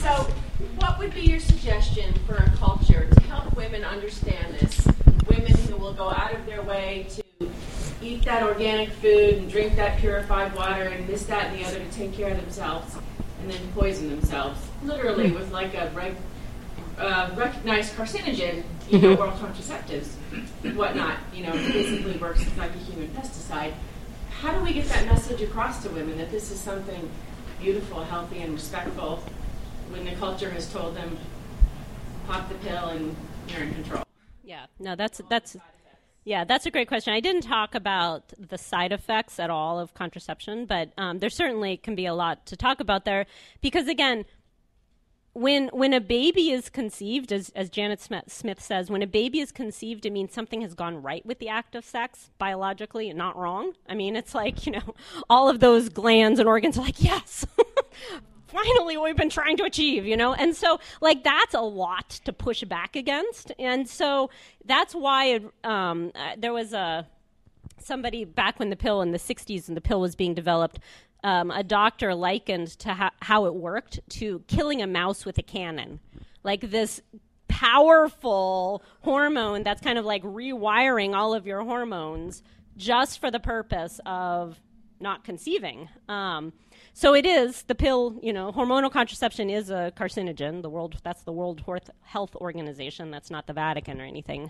So, what would be your suggestion for a culture to help women understand this? Women who will go out of their way to eat that organic food and drink that purified water and this, that, and the other to take care of themselves, and then poison themselves, literally with like a recognized carcinogen, oral contraceptives, whatnot. It basically works like a human pesticide. How do we get that message across to women that this is something beautiful, healthy, and respectful when the culture has told them, pop the pill and you're in control? Yeah, no, that's a great question. I didn't talk about the side effects at all of contraception, but there certainly can be a lot to talk about there because, again, when a baby is conceived, as Janet Smith says, when a baby is conceived, it means something has gone right with the act of sex biologically and not wrong. I mean, it's like, all of those glands and organs are like, yes, finally what we've been trying to achieve, And so, that's a lot to push back against. And so that's why there was somebody back when the pill in the 60s and the pill was being developed, a doctor likened to how it worked to killing a mouse with a cannon. Like this powerful hormone that's kind of like rewiring all of your hormones just for the purpose of not conceiving. So it is, the pill, hormonal contraception is a carcinogen. That's the World Health Organization. That's not the Vatican or anything.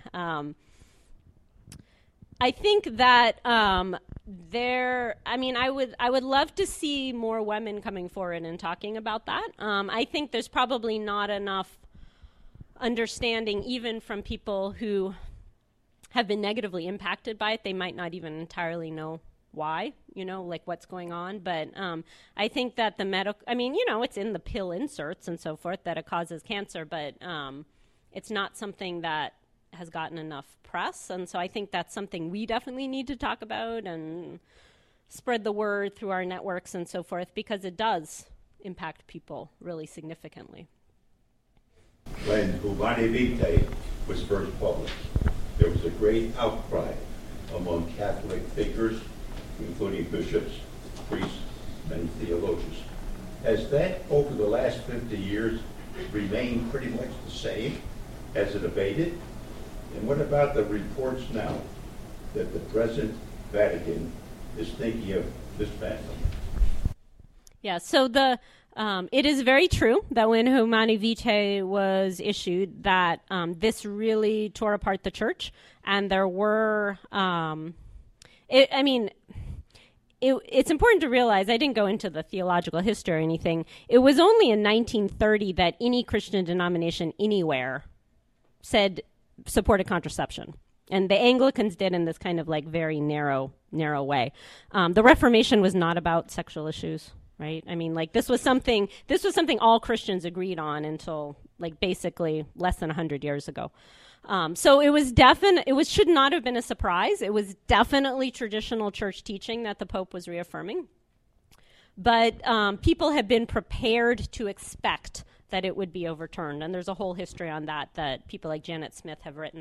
I think that I would love to see more women coming forward and talking about that. I think there's probably not enough understanding even from people who have been negatively impacted by it. They might not even entirely know why, what's going on. But I think that it's in the pill inserts and so forth that it causes cancer, but it's not something that has gotten enough press. And so I think that's something we definitely need to talk about and spread the word through our networks and so forth, because it does impact people really significantly. When Humanae Vitae was first published, there was a great outcry among Catholic thinkers, including bishops, priests, and theologians. Has that, over the last 50 years, remained pretty much the same? Has it abated? And what about the reports now that the present Vatican is thinking of dismantling? Yeah, so it is very true that when Humanae Vitae was issued, that this really tore apart the church, and there were, it's important to realize, I didn't go into the theological history or anything, it was only in 1930 that any Christian denomination anywhere supported contraception. And the Anglicans did in this kind of very narrow way. The Reformation was not about sexual issues, right? I mean, this was something all Christians agreed on until basically less than 100 years ago. So it should not have been a surprise. It was definitely traditional church teaching that the Pope was reaffirming. But people have been prepared to expect that it would be overturned. And there's a whole history on that people like Janet Smith have written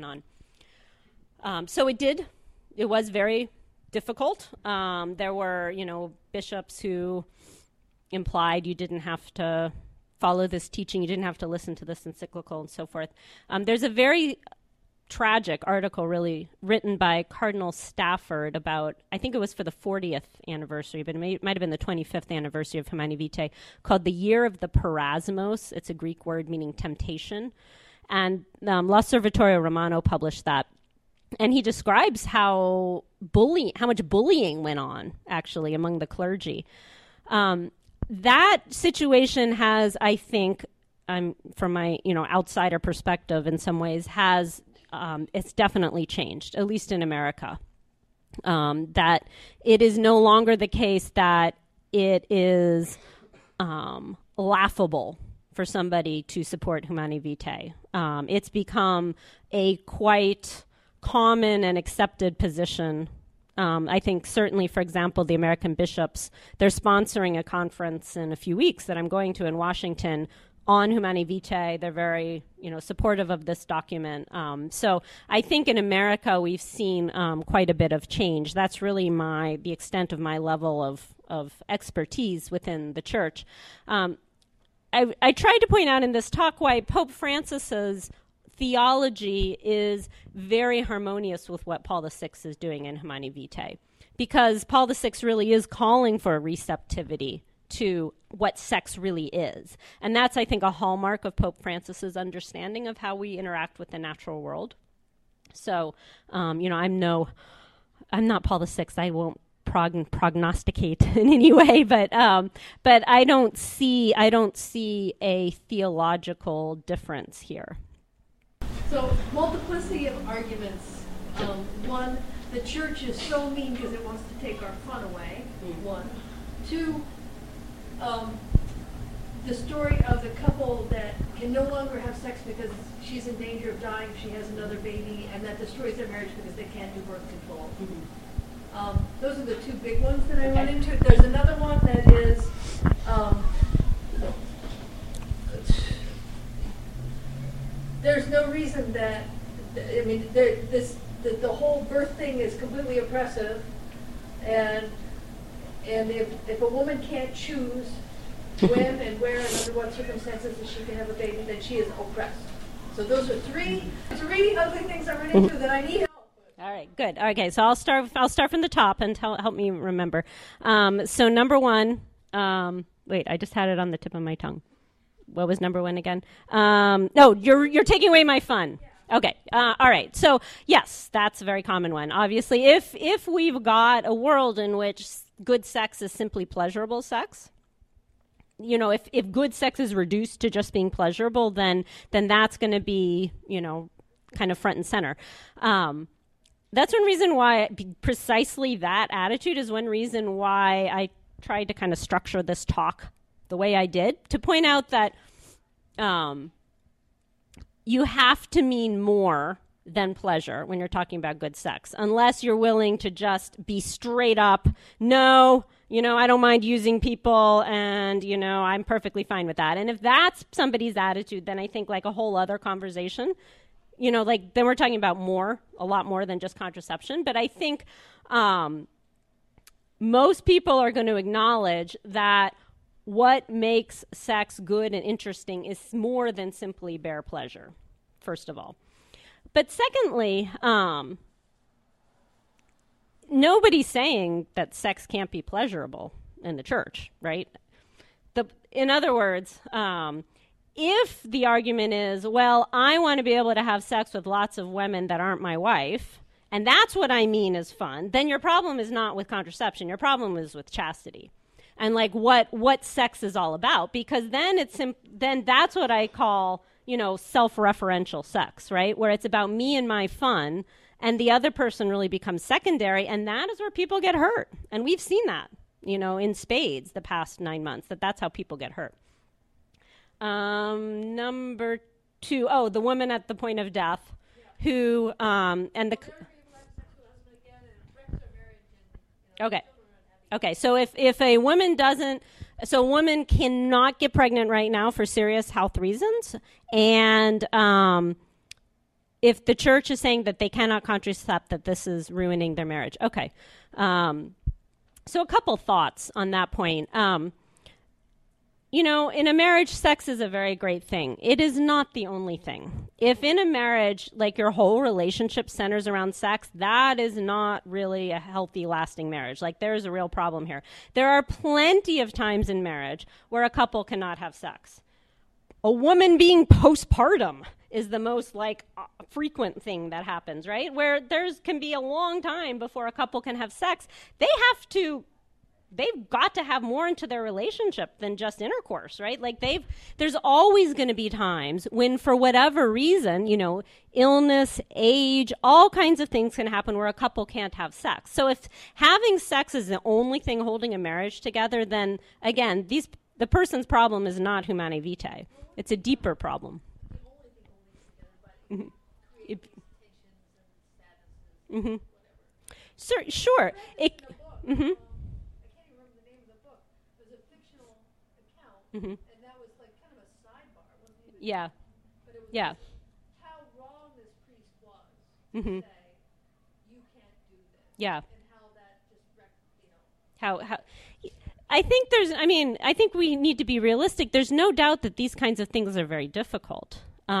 on. So it was very difficult. There were, bishops who implied you didn't have to follow this teaching, you didn't have to listen to this encyclical and so forth. There's a very tragic article really written by Cardinal Stafford about, I think it was for the 40th anniversary, but it might have been the 25th anniversary of Humanae Vitae, called The Year of the Parasmos. It's a Greek word meaning temptation. And L'Osservatorio Romano published that. And he describes how much bullying went on, actually, among the clergy. That situation has, I think, from my outsider perspective in some ways, it's definitely changed, at least in America. That it is no longer the case that it is laughable for somebody to support Humanae Vitae. It's become a quite common and accepted position. I think certainly, for example, the American bishops, they're sponsoring a conference in a few weeks that I'm going to in Washington on Humanae Vitae. They're very, supportive of this document. So I think in America we've seen quite a bit of change. That's really the extent of my level of expertise within the church. I tried to point out in this talk why Pope Francis's theology is very harmonious with what Paul VI is doing in Humanae Vitae, because Paul VI really is calling for a receptivity to what sex really is. And that's, I think, a hallmark of Pope Francis's understanding of how we interact with the natural world. So, I'm not Paul VI. I won't prognosticate in any way, but I don't see a theological difference here. So, multiplicity of arguments. One, the church is so mean because it wants to take our fun away. One. Two, the story of the couple that can no longer have sex because she's in danger of dying if she has another baby, and that destroys their marriage because they can't do birth control. Those are the two big ones that I run into. There's another one that is there's no reason that, I mean, the whole birth thing is completely oppressive, and if a woman can't choose when and where and under what circumstances that she can have a baby, then she is oppressed. So those are three ugly things I run into that I need help with. All right, good. Okay, so I'll start from the top and help me remember. So number one, wait, I just had it on the tip of my tongue. What was number one again? No, you're taking away my fun. Yeah. Okay. All right. So yes, that's a very common one. Obviously, if we've got a world in which good sex is simply pleasurable sex, if good sex is reduced to just being pleasurable, then that's going to be, kind of front and center. That's one reason why precisely that attitude is one reason why I tried to kind of structure this talk the way I did, to point out that you have to mean more than pleasure when you're talking about good sex, unless you're willing to just be straight up, no, I don't mind using people, and, I'm perfectly fine with that. And if that's somebody's attitude, then I think like a whole other conversation, then we're talking about a lot more than just contraception. But I think most people are going to acknowledge that what makes sex good and interesting is more than simply bare pleasure, first of all. But secondly, nobody's saying that sex can't be pleasurable in the church, right? In other words, if the argument is, well, I want to be able to have sex with lots of women that aren't my wife, and that's what I mean is fun, then your problem is not with contraception. Your problem is with chastity. And like what sex is all about, because then then that's what I call, self-referential sex, right? Where it's about me and my fun, and the other person really becomes secondary, and that is where people get hurt. And we've seen that, in spades the past 9 months, that's how people get hurt. Number two, the woman at the point of death, who Okay, so if a woman a woman cannot get pregnant right now for serious health reasons, and if the church is saying that they cannot contracept, that this is ruining their marriage. Okay, so a couple thoughts on that point. In a marriage, sex is a very great thing. It is not the only thing. If in a marriage, like your whole relationship centers around sex, that is not really a healthy, lasting marriage. Like there's a real problem here. There are plenty of times in marriage where a couple cannot have sex. A woman being postpartum is the most frequent thing that happens, right? Where can be a long time before a couple can have sex. They've got to have more into their relationship than just intercourse, right? There's always going to be times when, for whatever reason, illness, age, all kinds of things can happen where a couple can't have sex. So if having sex is the only thing holding a marriage together, then again, the person's problem is not Humanae Vitae. It's a deeper problem. Mm-hmm. Sure. Mm-hmm. And that was kind of a sidebar, wasn't it? Yeah. But it was how wrong this priest was to say, you can't do this. Yeah. And how that just wrecked, I think I think we need to be realistic. There's no doubt that these kinds of things are very difficult.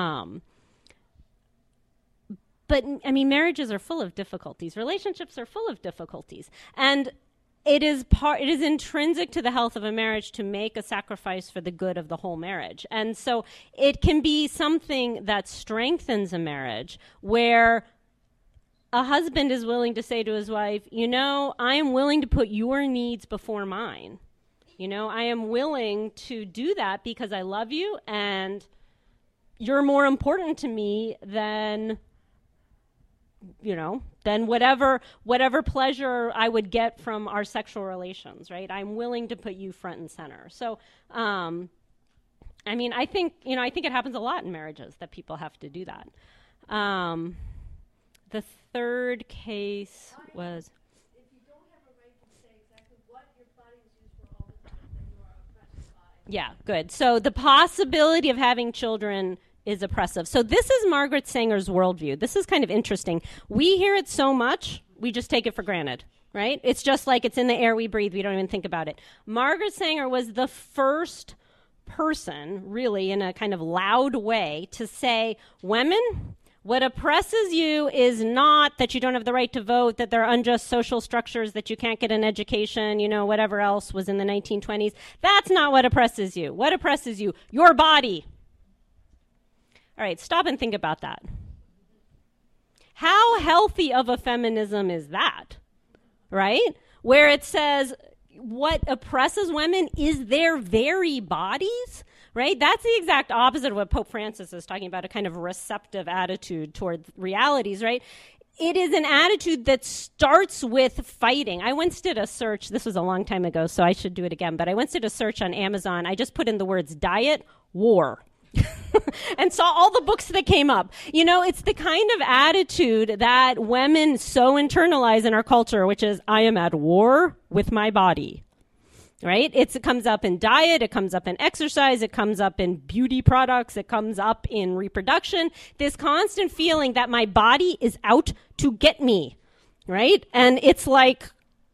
But I mean, marriages are full of difficulties. Relationships are full of difficulties. And it is intrinsic to the health of a marriage to make a sacrifice for the good of the whole marriage. And so it can be something that strengthens a marriage where a husband is willing to say to his wife, I am willing to put your needs before mine. I am willing to do that because I love you and you're more important to me than whatever pleasure I would get from our sexual relations, right? I'm willing to put you front and center. So, I think it happens a lot in marriages that people have to do that. The third case was... If you don't have a right to say exactly what your body is used for all the time, then you are oppressed by. Yeah, good. So the possibility of having children is oppressive. So this is Margaret Sanger's worldview. This is kind of interesting. We hear it so much, we just take it for granted, right? It's just like it's in the air we breathe. We don't even think about it. Margaret Sanger was the first person, really, in a kind of loud way, to say, women, what oppresses you is not that you don't have the right to vote, that there are unjust social structures, that you can't get an education, whatever else was in the 1920s. That's not what oppresses you. What oppresses you? Your body. All right, stop and think about that. How healthy of a feminism is that, right? Where it says what oppresses women is their very bodies, right? That's the exact opposite of what Pope Francis is talking about, a kind of receptive attitude toward realities, right? It is an attitude that starts with fighting. I once did a search, this was a long time ago, so I should do it again, but I once did a search on Amazon. I just put in the words diet, war. And saw all the books that came up. It's the kind of attitude that women so internalize in our culture, which is, I am at war with my body, right? It comes up in diet, it comes up in exercise, it comes up in beauty products, it comes up in reproduction. This constant feeling that my body is out to get me, right? And it's like,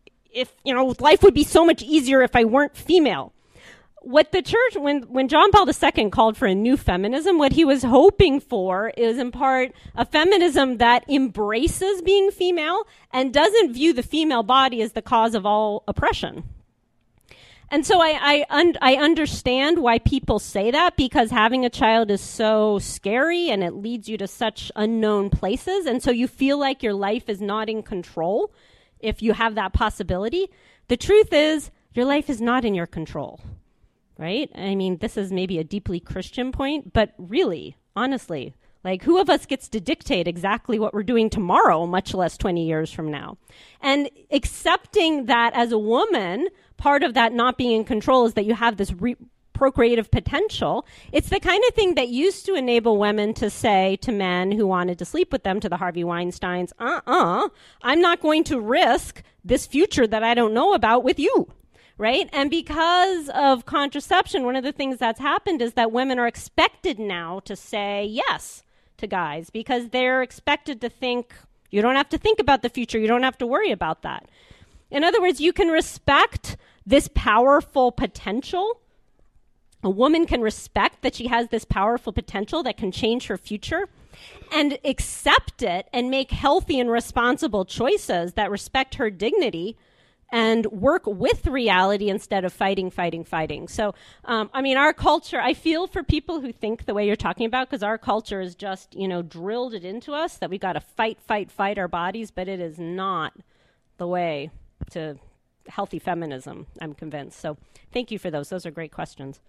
life would be so much easier if I weren't female. What the church, when John Paul II called for a new feminism, what he was hoping for is in part a feminism that embraces being female and doesn't view the female body as the cause of all oppression. And so I understand why people say that, because having a child is so scary and it leads you to such unknown places. And so you feel like your life is not in control if you have that possibility. The truth is, your life is not in your control. Right? I mean, this is maybe a deeply Christian point, but really, honestly, like who of us gets to dictate exactly what we're doing tomorrow, much less 20 years from now? And accepting that as a woman, part of that not being in control is that you have this procreative potential. It's the kind of thing that used to enable women to say to men who wanted to sleep with them, to the Harvey Weinsteins, I'm not going to risk this future that I don't know about with you. Right? And because of contraception, one of the things that's happened is that women are expected now to say yes to guys because they're expected to think, you don't have to think about the future. You don't have to worry about that. In other words, you can respect this powerful potential. A woman can respect that she has this powerful potential that can change her future and accept it and make healthy and responsible choices that respect her dignity and work with reality instead of fighting. So, our culture, I feel for people who think the way you're talking about, because our culture is just, drilled it into us that we got to fight our bodies, but it is not the way to healthy feminism, I'm convinced. So thank you for those. Those are great questions.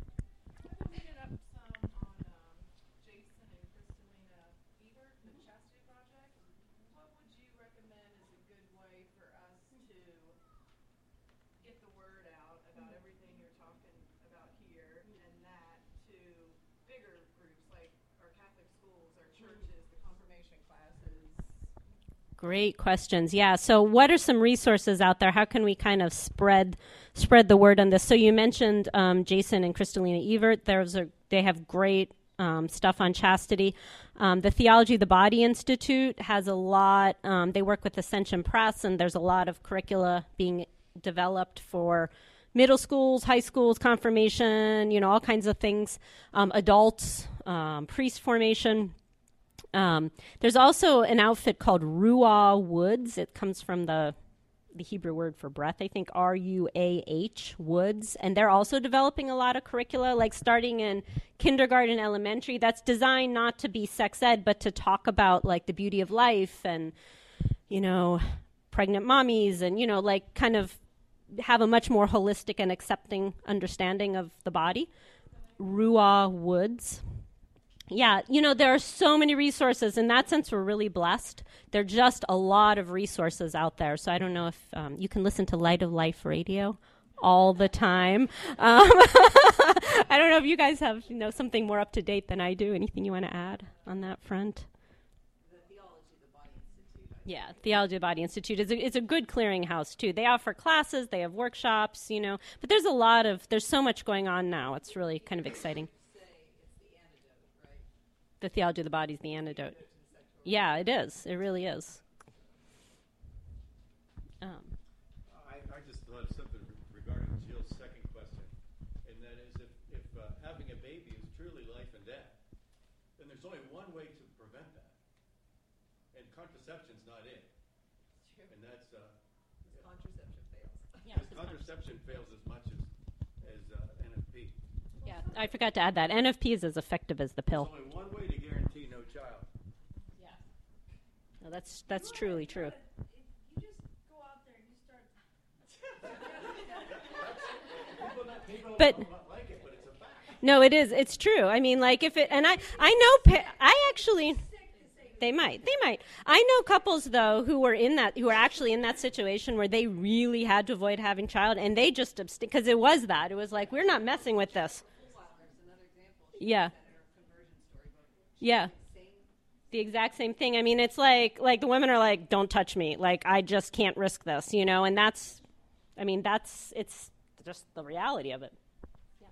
Great questions. Yeah. So what are some resources out there? How can we kind of spread the word on this? So you mentioned Jason and Kristalina Evert. They have great stuff on chastity. The Theology of the Body Institute has a lot. They work with Ascension Press, and there's a lot of curricula being developed for middle schools, high schools, confirmation, all kinds of things, adults, priest formation. There's also an outfit called Ruah Woods. It comes from the Hebrew word for breath, I think, R-U-A-H, Woods. And they're also developing a lot of curricula, like starting in kindergarten, elementary, that's designed not to be sex ed, but to talk about, like, the beauty of life and, pregnant mommies and, like, kind of have a much more holistic and accepting understanding of the body. Ruah Woods. Yeah, there are so many resources. In that sense, we're really blessed. There are just a lot of resources out there. So I don't know if you can listen to Light of Life Radio all the time. I don't know if you guys have something more up to date than I do. Anything you want to add on that front? The Theology of the Body Institute. Yeah, Theology of the Body Institute is a good clearinghouse too. They offer classes, they have workshops, but there's so much going on now. It's really kind of exciting. The Theology of the Body is the antidote. Yeah, it is. It really is. I just thought of something regarding Jill's second question, and that is if having a baby is truly life and death, then there's only one way to prevent that, and contraception's not it. And that's Contraception fails. Yeah, contraception fails as much as NFP. Yeah, I forgot to add that. NFP is as effective as the pill. There's only one way to guarantee no child. Yeah. No, that's truly true. You just go out there and you start. People But don't like it, but it's a fact. no, it is. It's true. I mean, like if it, and I know, I actually, they might. I know couples though who were actually in that situation where they really had to avoid having a child, and they just abstained because it was like we're not messing with this. Yeah. Yeah. The exact same thing. I mean, it's like the women are like, don't touch me. Like, I just can't risk this, and it's just the reality of it. Yeah.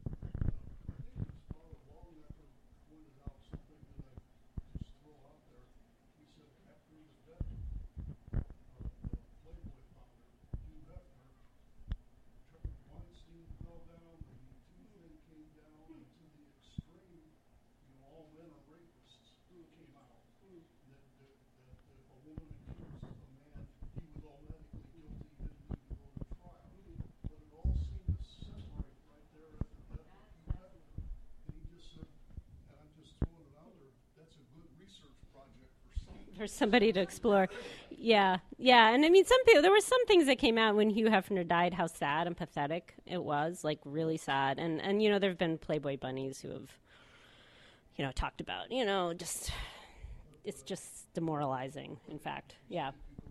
For somebody to explore. Yeah. And I mean, there were some things that came out when Hugh Hefner died, how sad and pathetic it was, like really sad. And there have been Playboy bunnies who have, talked about, it's just demoralizing, in fact. Yeah.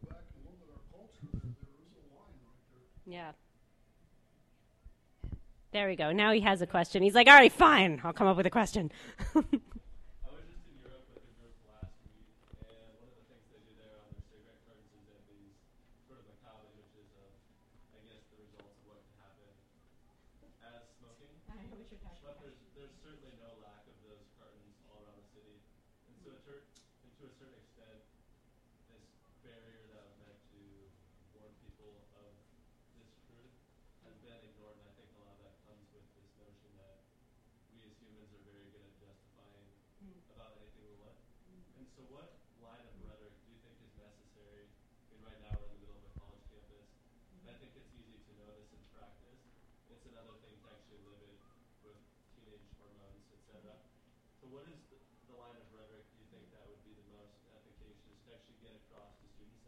Yeah. There we go. Now he has a question. He's like, all right, fine. I'll come up with a question. There's certainly no lack of those cartons all around the city, and so to a certain extent, this barrier that was meant to warn people of this truth has been ignored, and I think a lot of that comes with this notion that we as humans are very good at justifying about anything we want. And so what line of rhetoric do you think is necessary? I mean, right now we're in the middle of a college campus, and I think it's easy to know this in practice. It's another thing to actually live it with teenage hormones, etc. So what is the line of rhetoric do you think that would be the most efficacious to actually get across to students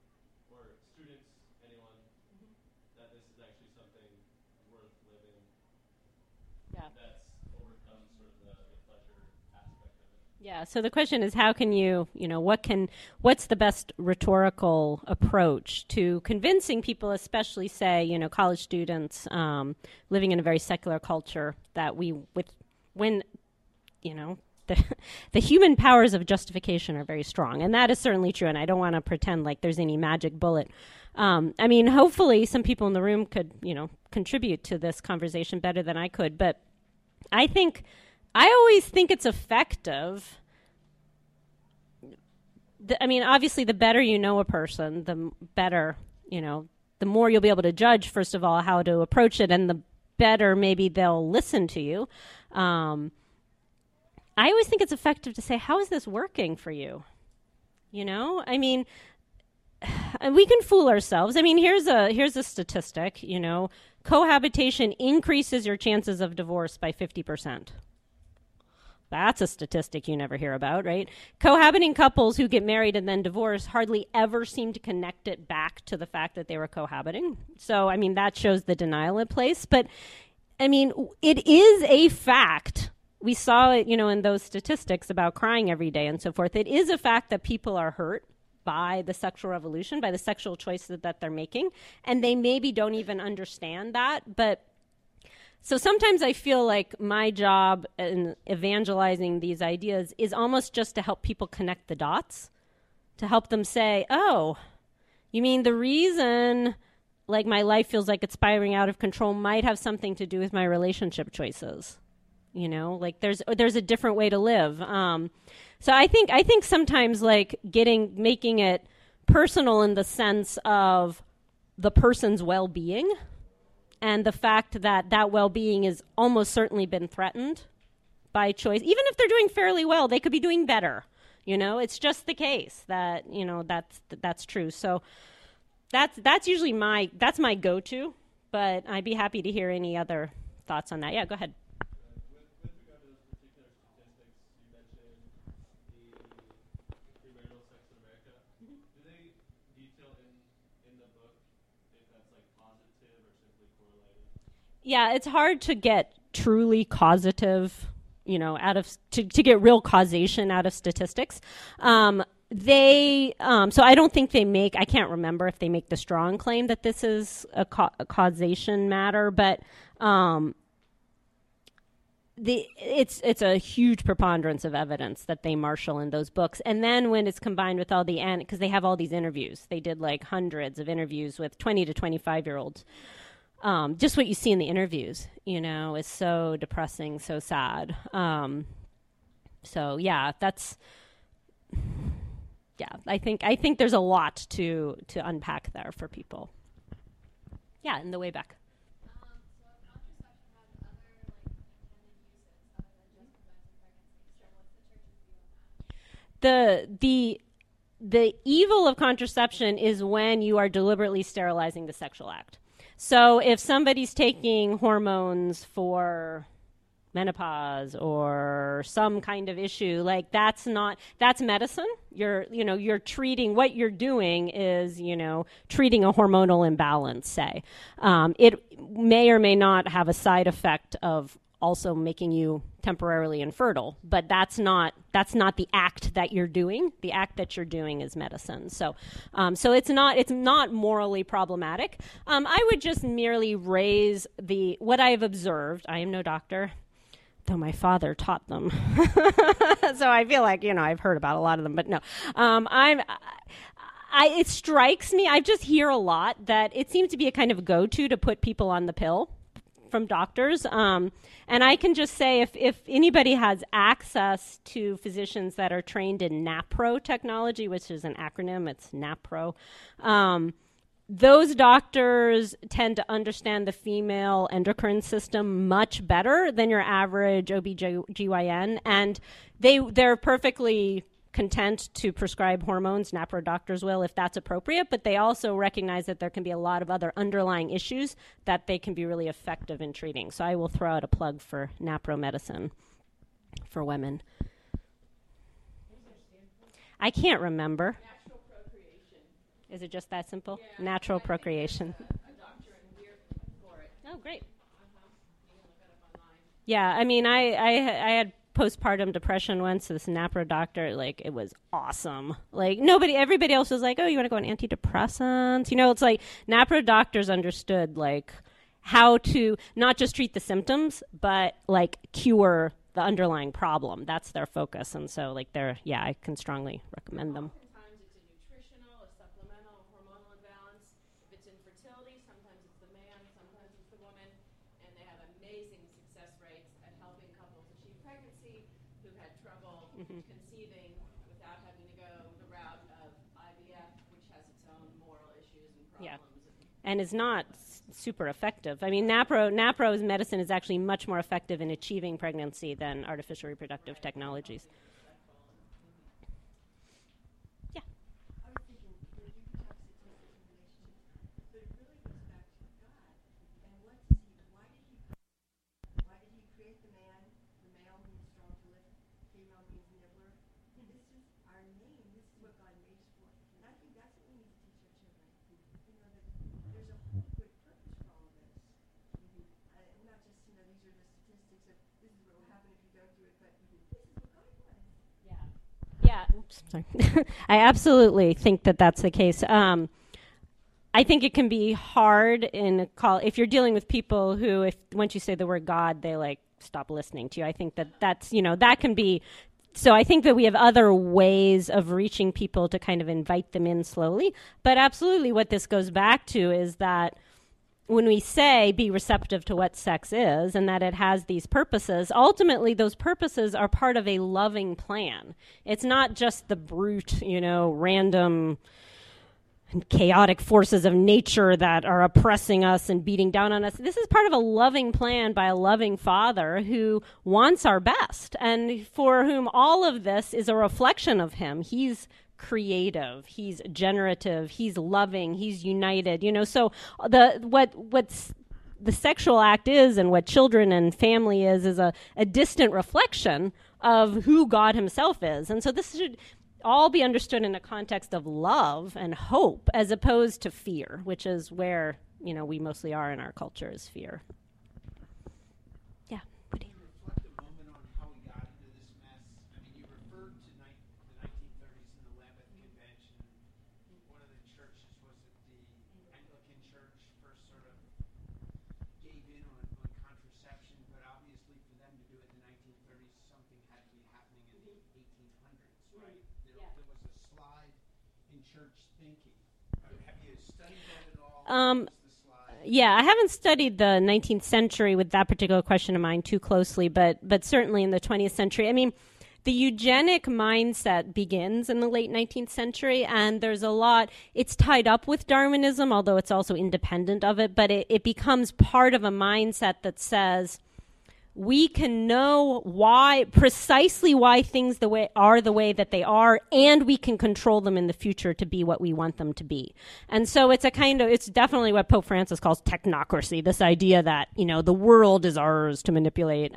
anyone, that this is actually something worth living that's overcome sort of the pleasure aspect of it? Yeah, so the question is how can what's the best rhetorical approach to convincing people, especially say, college students living in a very secular culture, that the human powers of justification are very strong. And that is certainly true, and I don't want to pretend like there's any magic bullet. Hopefully some people in the room could, contribute to this conversation better than I could, but I always think it's effective. Obviously, the better you know a person, the better, the more you'll be able to judge, first of all, how to approach it, and the better maybe they'll listen to you. I always think it's effective to say, how is this working for you? You know, I mean, we can fool ourselves. I mean, here's a statistic, you know, cohabitation increases your chances of divorce by 50%. That's a statistic you never hear about, right? Cohabiting couples who get married and then divorce hardly ever seem to connect it back to the fact that they were cohabiting. So, I mean, that shows the denial in place. But, I mean, it is a fact. We saw it, you know, in those statistics about crying every day and so forth. It is a fact that people are hurt by the sexual revolution, by the sexual choices that they're making. And they maybe don't even understand that. But so sometimes I feel like my job in evangelizing these ideas is almost just to help people connect the dots, to help them say, oh, you mean the reason like my life feels like it's spiraling out of control might have something to do with my relationship choices. You know, like there's a different way to live. So I think sometimes like making it personal in the sense of the person's well-being and the fact that that well-being is almost certainly been threatened by choice. Even if they're doing fairly well, they could be doing better. You know, it's just the case that, you know, that's true. So that's usually my go-to, but I'd be happy to hear any other thoughts on that. Yeah, go ahead. With regard to those particular statistics, you mentioned the premarital sex in America. Do they detail in the book if that's like positive or simply correlated? Yeah, it's hard to get truly causative, you know, to get real causation out of statistics. So I don't think I can't remember if they make the strong claim that this is a causation matter, but it's a huge preponderance of evidence that they marshal in those books. And then when it's combined with all because they have all these interviews, they did like hundreds of interviews with 20 to 25-year-olds. Just what you see in the interviews, you know, is so depressing, so sad. So yeah, I think there's a lot to unpack there for people. Yeah, in the way back. The evil of contraception is when you are deliberately sterilizing the sexual act. So if somebody's taking hormones for menopause or some kind of issue, like that's medicine. You're treating, what you're doing is, you know, treating a hormonal imbalance, say. It may or may not have a side effect of also making you temporarily infertile, but that's not the act that you're doing. The act that you're doing is medicine. So it's not morally problematic. I would just merely raise what I've observed. I am no doctor, though my father taught them. So I feel like, you know, I've heard about a lot of them, but no. It strikes me, I just hear a lot that it seems to be a kind of go-to to put people on the pill from doctors. And I can just say if anybody has access to physicians that are trained in NAPRO technology, which is an acronym, it's NAPRO, those doctors tend to understand the female endocrine system much better than your average OBGYN, and they're perfectly content to prescribe hormones, NAPRO doctors will, if that's appropriate, but they also recognize that there can be a lot of other underlying issues that they can be really effective in treating. So I will throw out a plug for NAPRO medicine for women. I can't remember. Natural procreation. Is it just that simple? Yeah, Natural procreation. A doctor in Weir for it. Oh, great. You can look it up online. Yeah, I mean, I had postpartum depression once. This NAPRO doctor, like, it was awesome. Like, everybody else was like, oh, you want to go on antidepressants? You know, it's like NAPRO doctors understood, like, how to not just treat the symptoms, but, like, cure the underlying problem. That's their focus. And so, like, I can strongly recommend them. Oftentimes it's a nutritional, a supplemental, hormonal imbalance. If it's infertility, sometimes it's the man, sometimes it's the woman. And they have amazing success rates at helping couples achieve pregnancy who had trouble conceiving without having to go the route of IVF, which has its own moral issues and problems. Yeah. and is not super effective. I mean, Napro's medicine is actually much more effective in achieving pregnancy than artificial reproductive technologies. Yeah. I was thinking, you could talk statistics and relationships, but it really goes back to God. And why did he create the man? The male means strong to lift, female means nibbler. This is our name. This is what God made us for. And I think that's what we need to teach our children. You know, that there's a whole good purpose for all of this. Not just, these are the statistics of this is what will happen if you don't do it, but this is what God wants. Yeah. Oops, sorry. I absolutely think that that's the case. I think it can be hard in a call if you're dealing with people who, if once you say the word God, they like stop listening to you. I think that's that can be. So I think that we have other ways of reaching people to kind of invite them in slowly. But absolutely, what this goes back to is that when we say be receptive to what sex is and that it has these purposes, ultimately those purposes are part of a loving plan. It's not just the brute, random and chaotic forces of nature that are oppressing us and beating down on us. This is part of a loving plan by a loving Father who wants our best and for whom all of this is a reflection of him. He's creative, he's generative, he's loving, he's united. So what's the sexual act is and what children and family is a distant reflection of who God himself is. And so this should all be understood in a context of love and hope as opposed to fear, which is where, we mostly are in our culture, is fear. Yeah. Can you reflect a moment on how we got into this mess? I mean, you referred to the 1930s and the Lambeth Convention. One of the churches was that the Anglican Church first sort of gave in on contraception, but obviously for them to do it in the 1930s, something had to be happening in the 1800s, right? There was a slide in church thinking. Have you studied that at all? Yeah, I haven't studied the 19th century with that particular question of mine too closely, but certainly in the 20th century. I mean, the eugenic mindset begins in the late 19th century, and there's a lot, it's tied up with Darwinism, although it's also independent of it, but it becomes part of a mindset that says, we can know precisely why things are the way that they are, and we can control them in the future to be what we want them to be. And so it's it's definitely what Pope Francis calls technocracy, this idea that, the world is ours to manipulate.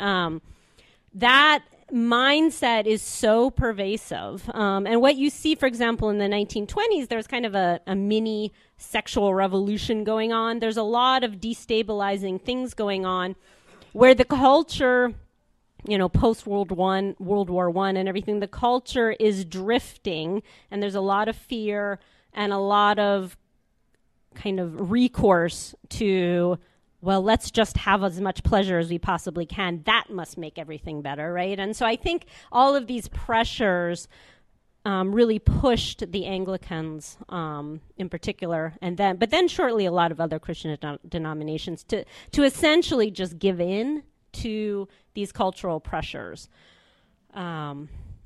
That mindset is so pervasive. And what you see, for example, in the 1920s, there's kind of a mini sexual revolution going on. There's a lot of destabilizing things going on, where the culture, post World War I and everything, the culture is drifting, and there's a lot of fear and a lot of kind of recourse to, well, let's just have as much pleasure as we possibly can. That must make everything better, right? And so I think all of these pressures really pushed the Anglicans in particular, but then shortly a lot of other Christian denominations to essentially just give in to these cultural pressures. I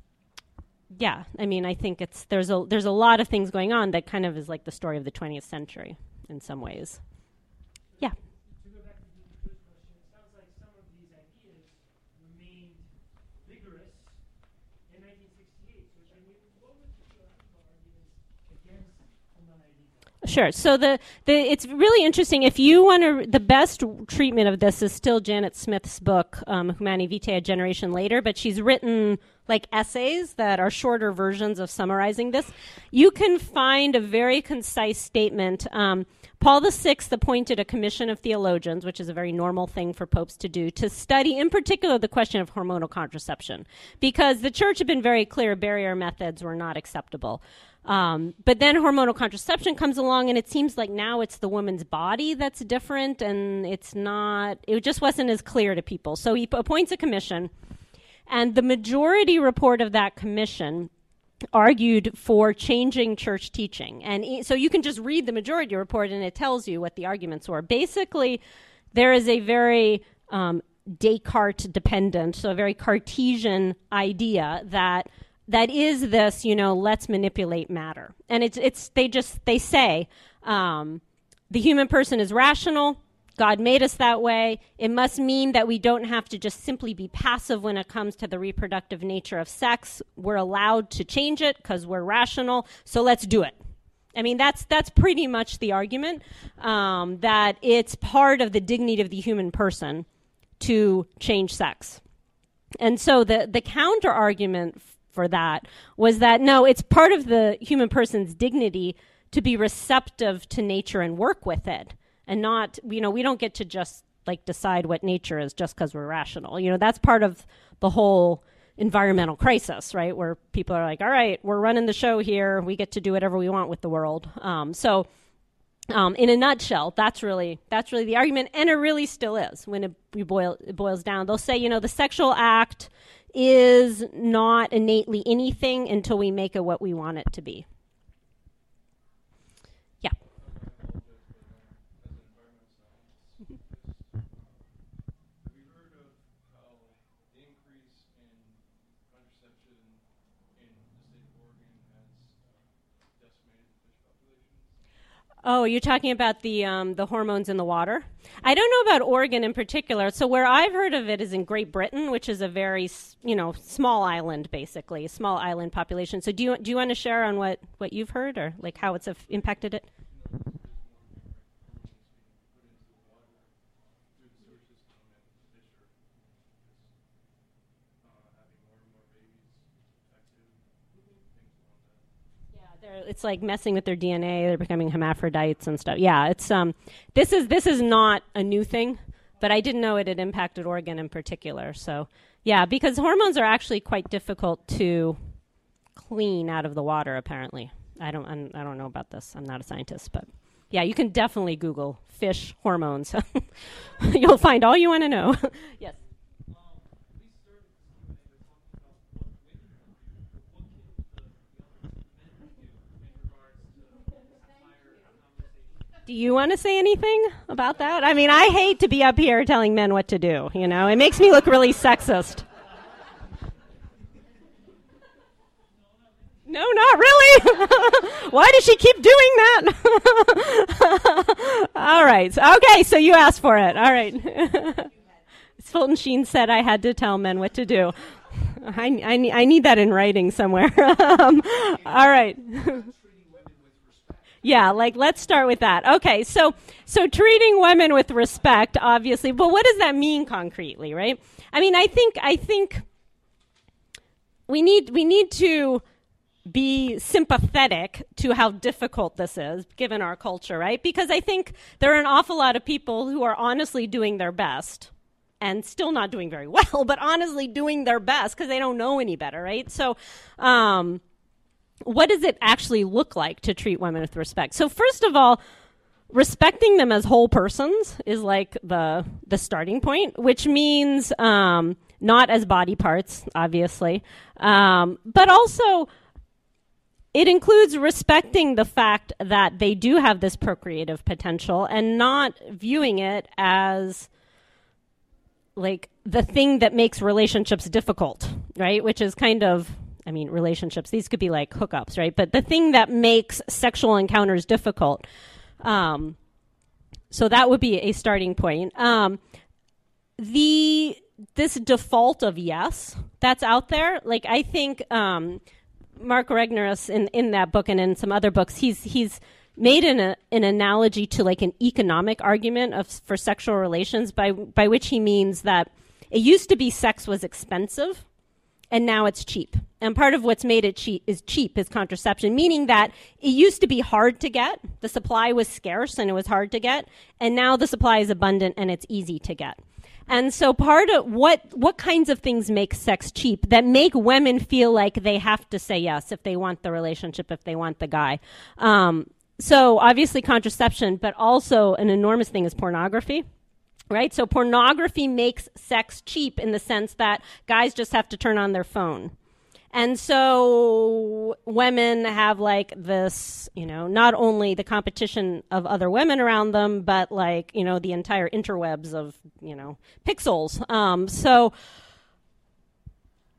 mean, I think there's a lot of things going on that kind of is like the story of the 20th century in some ways. Yeah. To go back to the first question, it sounds like some of these ideas remained vigorous in 1968. So, what would your arguments against Humanae Vitae? Sure. So it's really interesting. If you want to, the best treatment of this is still Janet Smith's book, Humanae Vitae, A Generation Later, but she's written like essays that are shorter versions of summarizing this. You can find a very concise statement. Paul VI appointed a commission of theologians, which is a very normal thing for popes to do, to study in particular the question of hormonal contraception, because the church had been very clear barrier methods were not acceptable. But then hormonal contraception comes along, and it seems like now it's the woman's body that's different, and it just wasn't as clear to people. So he appoints a commission, and the majority report of that commission argued for changing church teaching. And so you can just read the majority report, and it tells you what the arguments were. Basically, there is a very Descartes dependent, so a very Cartesian idea that is this, let's manipulate matter. And they say the human person is rational. God made us that way. It must mean that we don't have to just simply be passive when it comes to the reproductive nature of sex. We're allowed to change it because we're rational, so let's do it. I mean, that's pretty much the argument, that it's part of the dignity of the human person to change sex. And so the counter argument for that was that, no, it's part of the human person's dignity to be receptive to nature and work with it, and not, we don't get to just like decide what nature is just because we're rational. That's part of the whole environmental crisis, right? Where people are like, all right, we're running the show here. We get to do whatever we want with the world. So in a nutshell, that's really the argument. And it really still is when it boils down. They'll say, the sexual act is not innately anything until we make it what we want it to be. Yeah. Oh, you're talking about the hormones in the water? I don't know about Oregon in particular. So where I've heard of it is in Great Britain, which is a very, small island, basically, a small island population. So do you want to share on what you've heard, or like how it's impacted it? It's like messing with their DNA. They're becoming hermaphrodites and stuff. Yeah, it's this is not a new thing, but I didn't know it had impacted Oregon in particular. So yeah, because hormones are actually quite difficult to clean out of the water. Apparently, I don't know about this. I'm not a scientist, but yeah, you can definitely Google fish hormones. You'll find all you want to know. Yes. Do you want to say anything about that? I mean, I hate to be up here telling men what to do, It makes me look really sexist. No, not really. Why does she keep doing that? All right. Okay, so you asked for it. All right. Fulton Sheen said I had to tell men what to do. I need that in writing somewhere. All right. Yeah, let's start with that. Okay, so treating women with respect, obviously, but what does that mean concretely, right? I mean, I think we need to be sympathetic to how difficult this is, given our culture, right? Because I think there are an awful lot of people who are honestly doing their best and still not doing very well, but honestly doing their best because they don't know any better, right? So, what does it actually look like to treat women with respect? So first of all, respecting them as whole persons is like the starting point, which means not as body parts, obviously, but also it includes respecting the fact that they do have this procreative potential and not viewing it as like the thing that makes relationships difficult, right? Which is kind of, relationships, these could be like hookups, right? But the thing that makes sexual encounters difficult. So that would be a starting point. This default of yes that's out there, like I think Mark Regnerus in that book and in some other books, he's made an analogy to like an economic argument for sexual relations, by which he means that it used to be sex was expensive and now it's cheap. And part of what's made it cheap is contraception, meaning that it used to be hard to get. The supply was scarce and it was hard to get. And now the supply is abundant and it's easy to get. And so part of what kinds of things make sex cheap that make women feel like they have to say yes if they want the relationship, if they want the guy. So obviously contraception, but also an enormous thing is pornography. Right? So pornography makes sex cheap in the sense that guys just have to turn on their phone. And so women have like this, not only the competition of other women around them, but like, the entire interwebs of, pixels. So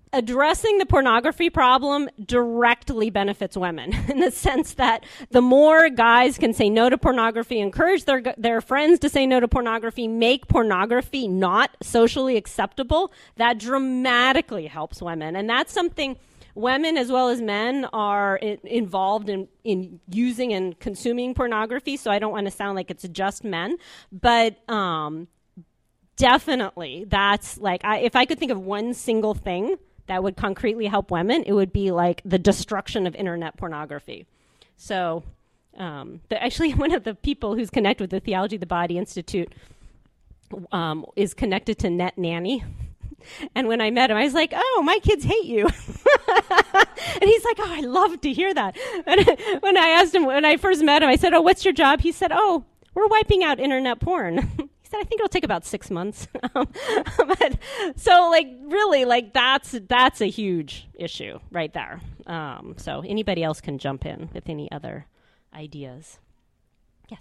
addressing the pornography problem directly benefits women in the sense that the more guys can say no to pornography, encourage their friends to say no to pornography, make pornography not socially acceptable, that dramatically helps women. And that's something women as well as men are involved in using and consuming pornography, so I don't want to sound like it's just men, but definitely that's like, if I could think of one single thing that would concretely help women, it would be like the destruction of internet pornography. So actually one of the people who's connected with the Theology of the Body Institute is connected to Net Nanny. And when I met him, I was like, oh, my kids hate you. And he's like, oh, I love to hear that. And when I asked him, when I first met him, I said, oh, what's your job? He said, oh, we're wiping out internet porn. He said, I think it'll take about 6 months. But so like, really, like that's a huge issue right there. So anybody else can jump in with any other ideas. Yes.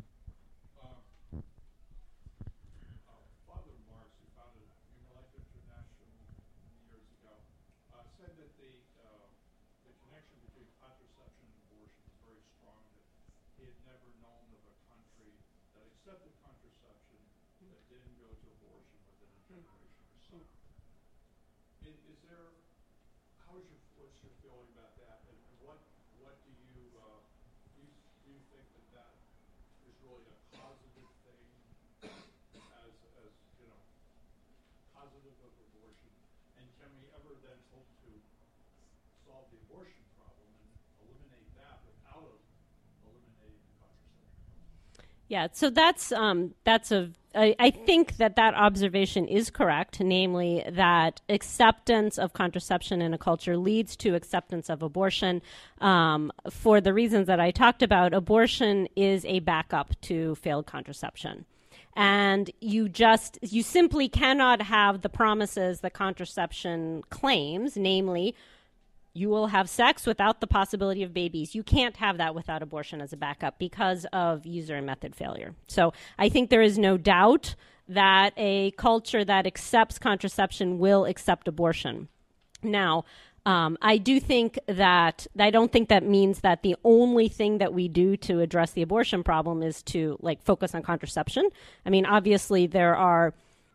What's your feeling about that, and what do you think that is really a positive thing as you know, positive of abortion, and can we ever then hope to solve the abortion problem and eliminate that without eliminating contraception? Yeah, so I think that observation is correct, namely that acceptance of contraception in a culture leads to acceptance of abortion. For the reasons that I talked about, abortion is a backup to failed contraception. And you simply cannot have the promises that contraception claims, namely, you will have sex without the possibility of babies. You can't have that without abortion as a backup because of user and method failure. So I think there is no doubt that a culture that accepts contraception will accept abortion. Now, I don't think that means that the only thing that we do to address the abortion problem is to like focus on contraception. I mean, obviously there are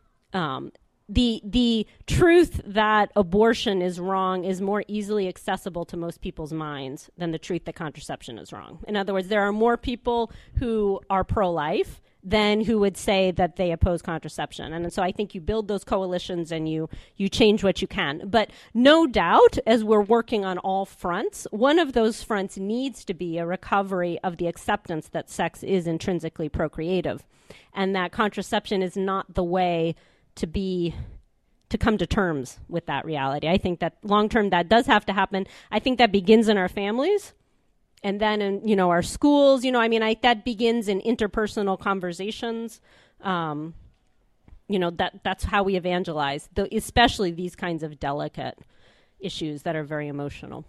the truth that abortion is wrong is more easily accessible to most people's minds than the truth that contraception is wrong. In other words, there are more people who are pro-life than who would say that they oppose contraception. And so I think you build those coalitions and you change what you can. But no doubt, as we're working on all fronts, one of those fronts needs to be a recovery of the acceptance that sex is intrinsically procreative and that contraception is not the way to come to terms with that reality. I think that long-term that does have to happen. I think that begins in our families and then in, our schools, that begins in interpersonal conversations. That's how we evangelize, especially these kinds of delicate issues that are very emotional.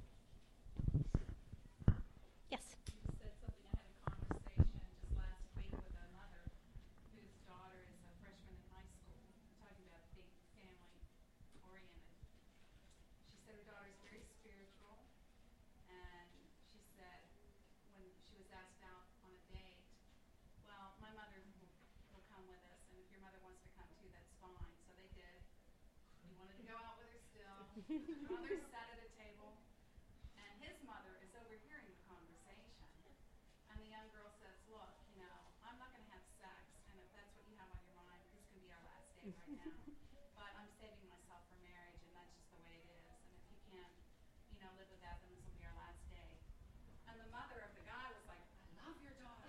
Mother sat at a table, and his mother is overhearing the conversation. And the young girl says, look, I'm not going to have sex, and if that's what you have on your mind, this can be our last day right now. But I'm saving myself for marriage, and that's just the way it is. And if you can't, live with that, then this will be our last day. And the mother of the guy was like, I love your daughter.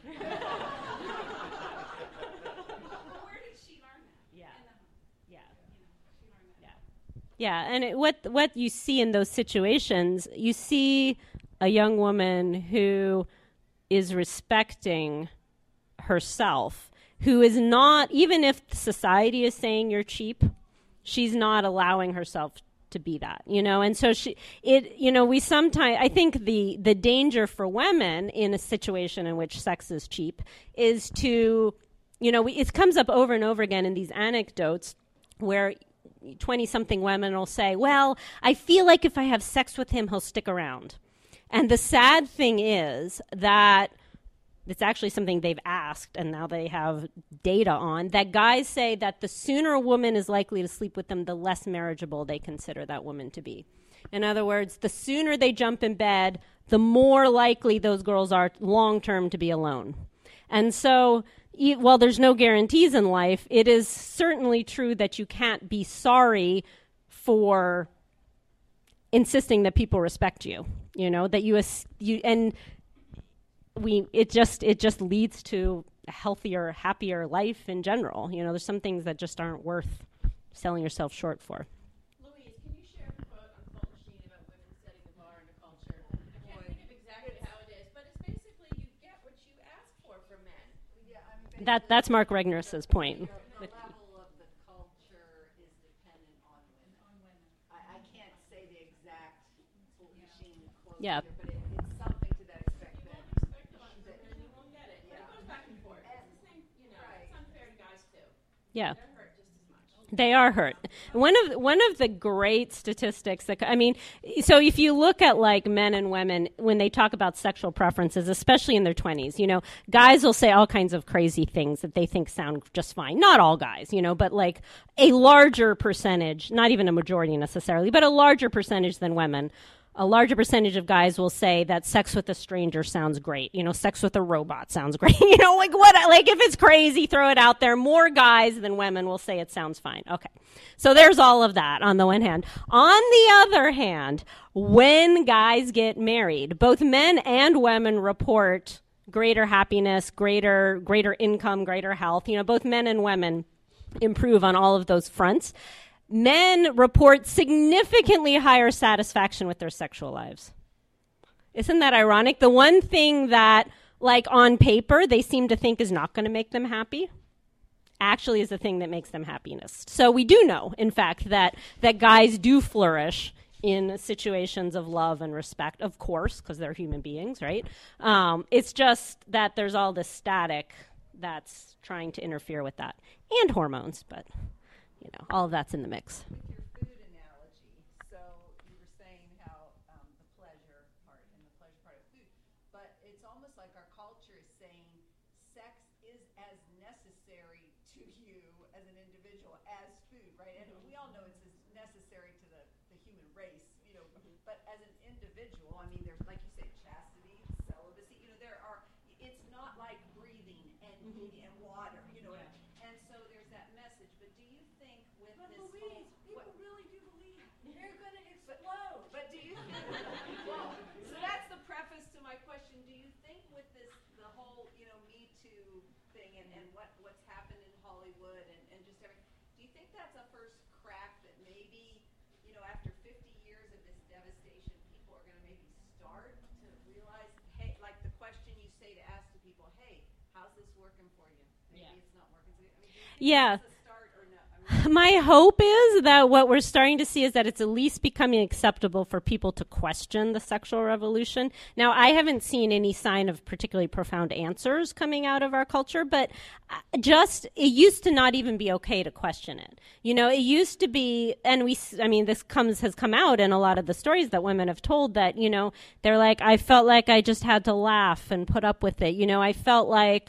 Well, where did she learn that? Yeah. In the home. Yeah. She learned that. Yeah. Yeah, and what you see in those situations, you see a young woman who is respecting herself, who is not, even if society is saying you're cheap, she's not allowing herself to be that, and so we sometimes, I think the danger for women in a situation in which sex is cheap is to, it comes up over and over again in these anecdotes where 20-something women will say, well, I feel like if I have sex with him, he'll stick around. And the sad thing is that it's actually something they've asked, and now they have data on, that guys say that the sooner a woman is likely to sleep with them, the less marriageable they consider that woman to be. In other words, the sooner they jump in bed, the more likely those girls are long-term to be alone. And so, while there's no guarantees in life, it is certainly true that you can't be sorry for insisting that people respect you. You know, that it just leads to a healthier, happier life in general. You know, there's some things that just aren't worth selling yourself short for. Louise, can you share a quote on Cult Machine about women setting the bar in the culture? I can't think of exactly how it is, but it's basically you get what you ask for from men. Yeah, I mean, That's Mark Regnus's point. The level of the culture is dependent on women. I can't say the exact machine quote Yeah. either, but it's something to that effect. You won't expect a lot from women and you won't get it. But it goes back and forth. It's the same, you know, it's unfair to guys too. Yeah. They're hurt just as much. They are hurt. One of the great statistics that, I mean, so if you look at like men and women when they talk about sexual preferences, especially in their 20s, you know, guys will say all kinds of crazy things that they think sound just fine. Not all guys, you know, but like a larger percentage, not even a majority necessarily, but a larger percentage than women. A larger percentage of guys will say that sex with a stranger sounds great. You know, sex with a robot sounds great. You know, like what, like if it's crazy, throw it out there. More guys than women will say it sounds fine. Okay. So there's all of that on the one hand. On the other hand, when guys get married, both men and women report greater happiness, greater income, greater health. You know, both men and women improve on all of those fronts. Men report significantly higher satisfaction with their sexual lives. Isn't that ironic? The one thing that, like on paper, they seem to think is not going to make them happy actually is the thing that makes them happiness. So we do know, in fact, that guys do flourish in situations of love and respect, of course, because they're human beings, right? It's just that there's all this static that's trying to interfere with that. And hormones, but... you know, all of that's in the mix. With your food analogy, so you were saying how the pleasure part and the pleasure part of food, but it's almost like our culture is saying sex is as necessary to you as an individual as food, right? And we all know it's as necessary to the human race, you know, but as an individual, I mean, there's, like you said, chastity, celibacy, you know, it's not like breathing and eating and water, you know, and so there's that message, but do you think with but this Louise, whole, people really do believe they're going to explode. but do you think, well, so that's the preface to my question. Do you think with this, the whole, you know, Me Too thing and what's happened in Hollywood and just everything, do you think that's a first crack that maybe, you know, after 50 years of this devastation, people are going to maybe start to realize, hey, like the question you say to ask to people, hey, how's this working for you? Maybe it's not working for you. I mean, do you think Yeah. that's a start or no? I mean, My hope is that what we're starting to see is that it's at least becoming acceptable for people to question the sexual revolution. Now, I haven't seen any sign of particularly profound answers coming out of our culture, but it used to not even be okay to question it. You know, it used to be, and this has come out in a lot of the stories that women have told that, you know, they're like, I felt like I just had to laugh and put up with it. You know, I felt like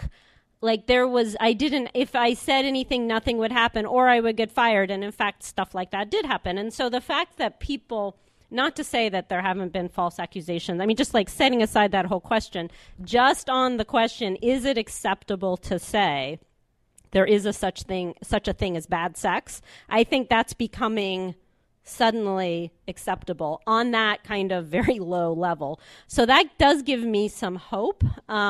if I said anything, nothing would happen, or I would get fired. And in fact, stuff like that did happen. And so the fact that people, not to say that there haven't been false accusations, I mean, just like setting aside that whole question, just on the question, is it acceptable to say there is such a thing as bad sex? I think that's becoming suddenly acceptable on that kind of very low level. So that does give me some hope.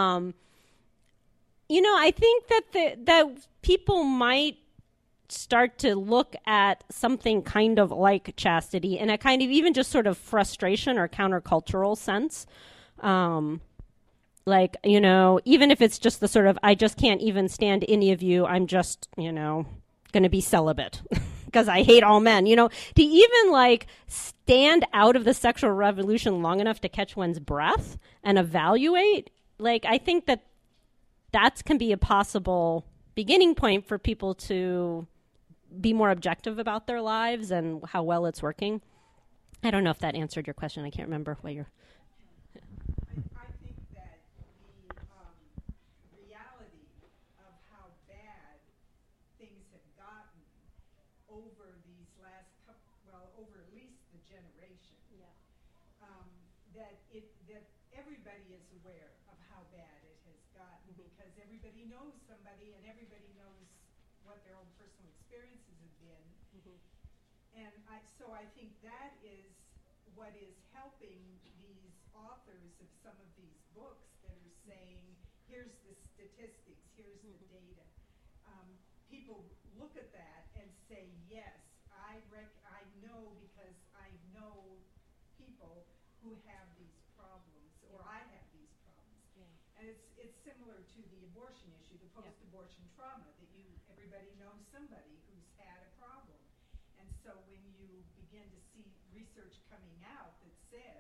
You know, I think that people might start to look at something kind of like chastity in a kind of even just sort of frustration or countercultural sense. Like, you know, even if it's just the sort of, I just can't even stand any of you, I'm just, you know, going to be celibate because I hate all men, you know, to even like stand out of the sexual revolution long enough to catch one's breath and evaluate. Like, I think that can be a possible beginning point for people to be more objective about their lives and how well it's working. I don't know if that answered your question. I can't remember what you're... I think that the reality of how bad things have gotten over these last couple, well, over at least the generation, that everybody is aware of how bad it has gotten because everybody knows somebody and everybody knows what their own personal experiences have been. And so I think that is what is helping these authors of some of these books that are saying, here's the statistics, here's the data. People look at that and say, yes, I know because I know people who have these problems, or I have these problems. And it's similar to the abortion issue, the post-abortion trauma, that everybody knows somebody who's had a problem. And so when you begin to see research coming out that says,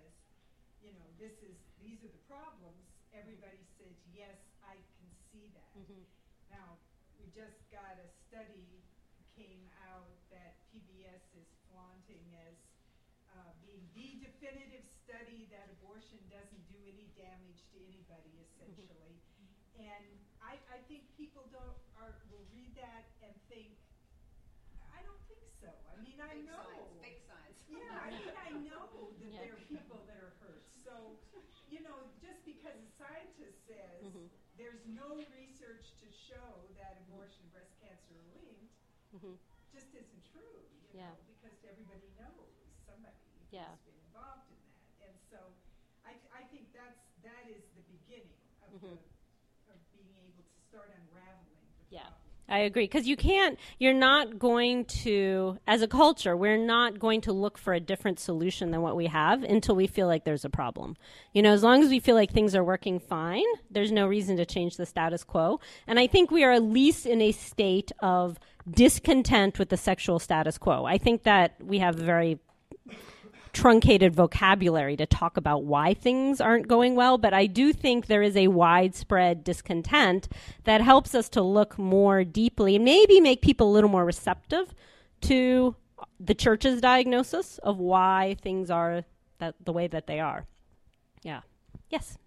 these are the problems, everybody says, yes, I can see that. Now, we just got a study came out that PBS is flaunting as being the definitive study that abortion doesn't do any damage to anybody, essentially. And I think people will read that and think, I don't think so. I mean, I know. Fake science. Yeah, I know that there are people that are hurt. So, just because a scientist says there's no research to show that abortion and breast cancer are linked, just isn't true, because everybody knows somebody who's been involved in that. And so I think that is the beginning of being able to start unraveling the problem. I agree, because you're not going to, as a culture, we're not going to look for a different solution than what we have until we feel like there's a problem. As long as we feel like things are working fine, there's no reason to change the status quo. And I think we are at least in a state of discontent with the sexual status quo. I think that we have very truncated vocabulary to talk about why things aren't going well, but I do think there is a widespread discontent that helps us to look more deeply and maybe make people a little more receptive to the church's diagnosis of why things are the way that they are. Yeah. Yes.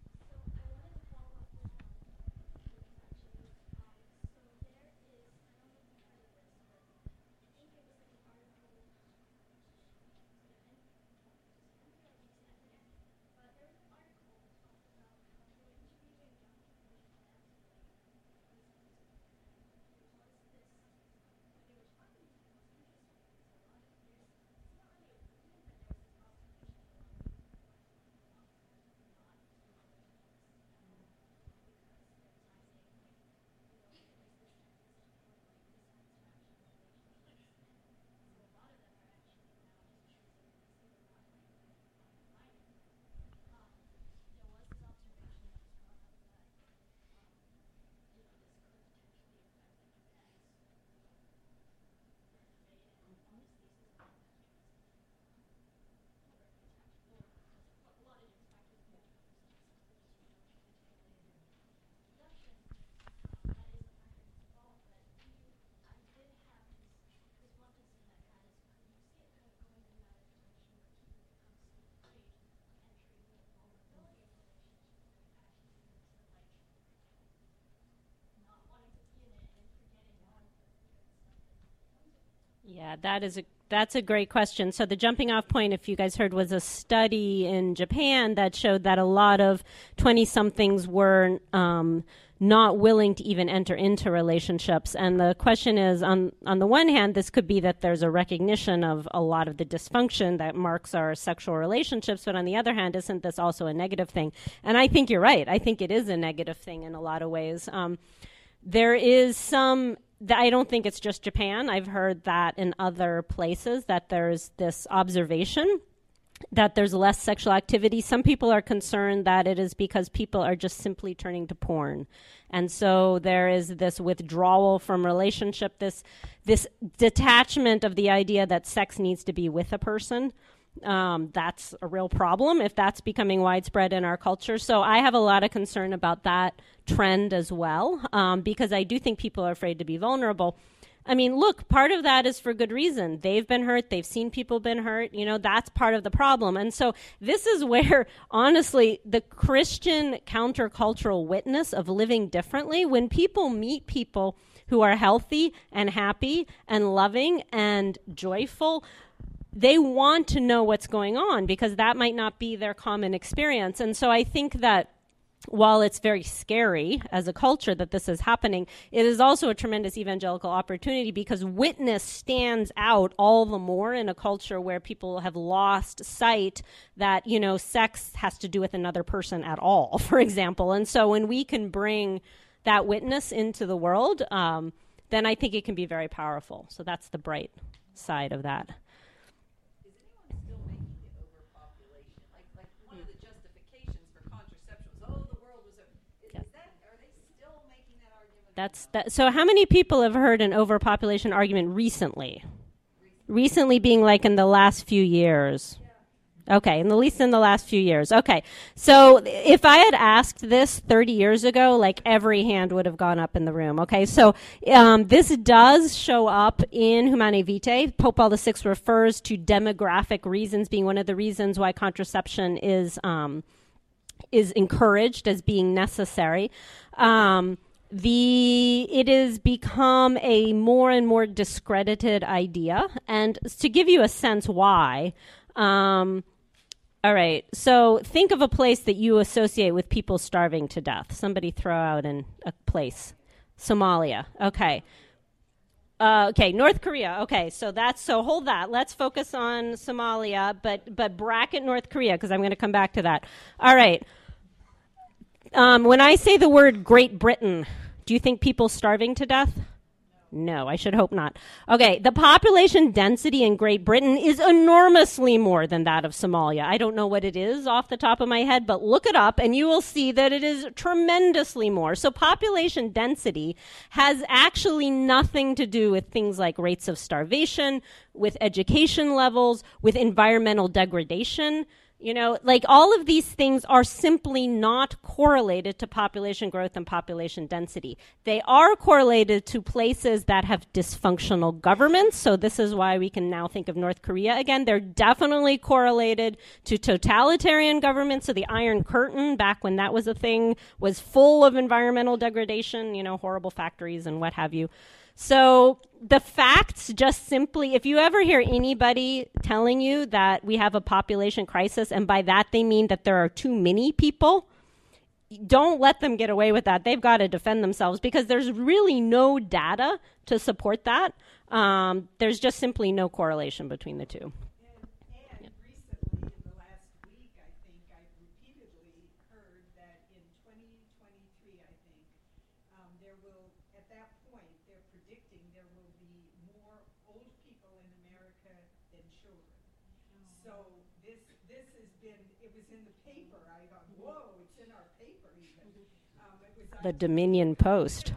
Yeah, that's a great question. So the jumping off point, if you guys heard, was a study in Japan that showed that a lot of 20-somethings were not willing to even enter into relationships. And the question is, on the one hand, this could be that there's a recognition of a lot of the dysfunction that marks our sexual relationships, but on the other hand, isn't this also a negative thing? And I think you're right. I think it is a negative thing in a lot of ways. There is some... I don't think it's just Japan. I've heard that in other places that there's this observation that there's less sexual activity. Some people are concerned that it is because people are just simply turning to porn. And so there is this withdrawal from relationship, this detachment of the idea that sex needs to be with a person. That's a real problem if that's becoming widespread in our culture. So I have a lot of concern about that trend as well, because I do think people are afraid to be vulnerable. I mean, look, part of that is for good reason. They've been hurt. They've seen people been hurt. That's part of the problem. And so this is where, honestly, the Christian countercultural witness of living differently, when people meet people who are healthy and happy and loving and joyful, they want to know what's going on because that might not be their common experience. And so I think that while it's very scary as a culture that this is happening, it is also a tremendous evangelical opportunity because witness stands out all the more in a culture where people have lost sight that, sex has to do with another person at all, for example. And so when we can bring that witness into the world, then I think it can be very powerful. So that's the bright side of that. Is anyone still making the overpopulation? Like one of the justifications for contraception was, the world was are they still making that argument? So how many people have heard an overpopulation argument recently? Recently being like in the last few years. Okay, at least in the last few years. Okay, so if I had asked this 30 years ago, like every hand would have gone up in the room. Okay, so this does show up in Humanae Vitae. Pope Paul VI refers to demographic reasons being one of the reasons why contraception is encouraged as being necessary. It has become a more and more discredited idea, and to give you a sense why. All right, so think of a place that you associate with people starving to death. Somebody throw out a place. Somalia. Okay. North Korea. Okay, so hold that. Let's focus on Somalia, but bracket North Korea because I'm going to come back to that. All right. When I say the word Great Britain, do you think people starving to death? No, I should hope not. Okay, the population density in Great Britain is enormously more than that of Somalia. I don't know what it is off the top of my head, but look it up and you will see that it is tremendously more. So population density has actually nothing to do with things like rates of starvation, with education levels, with environmental degradation. All of these things are simply not correlated to population growth and population density. They are correlated to places that have dysfunctional governments. So this is why we can now think of North Korea again. They're definitely correlated to totalitarian governments. So the Iron Curtain, back when that was a thing, was full of environmental degradation, horrible factories and what have you. So the facts just simply, if you ever hear anybody telling you that we have a population crisis, and by that they mean that there are too many people, don't let them get away with that. They've got to defend themselves because there's really no data to support that. There's just simply no correlation between the two. And recently, in the last week, I think I've repeatedly heard that in 2023, I think, there will, at that point, they're predicting there will be more old people in America than children. So this has been, it was in the paper. I thought, whoa, it's in our paper even. It was The Dominion Post.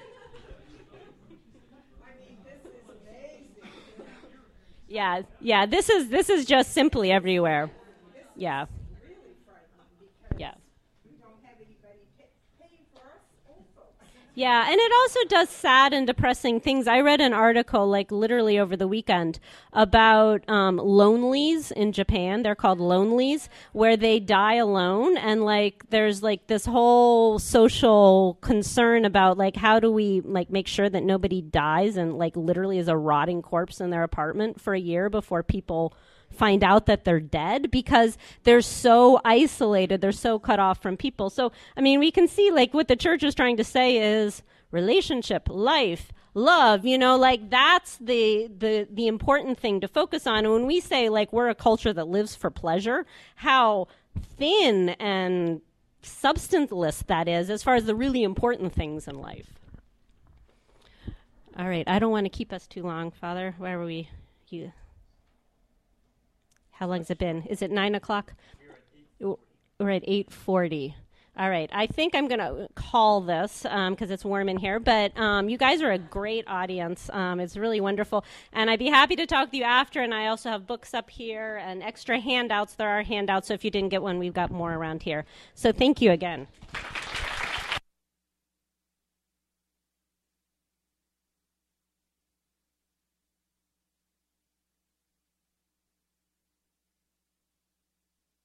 I mean, this is amazing. Yeah, this is just simply everywhere. Yeah. Really frightening because we don't have anybody paying for us old folks. Yeah, and it also does sad and depressing things. I read an article, literally over the weekend, about lonelies in Japan. They're called lonelies, where they die alone. And, there's, this whole social concern about, how do we, make sure that nobody dies and, literally is a rotting corpse in their apartment for a year before people find out that they're dead because they're so isolated, they're so cut off from people. So, we can see what the church is trying to say is relationship, life, love, that's the important thing to focus on. And when we say we're a culture that lives for pleasure, how thin and substanceless that is as far as the really important things in life. All right, I don't want to keep us too long, Father. Where were we? How long has it been? Is it 9 o'clock? We're at 8:40. All right. I think I'm going to call this because it's warm in here. But you guys are a great audience. It's really wonderful. And I'd be happy to talk with you after. And I also have books up here and extra handouts. There are handouts. So if you didn't get one, we've got more around here. So thank you again.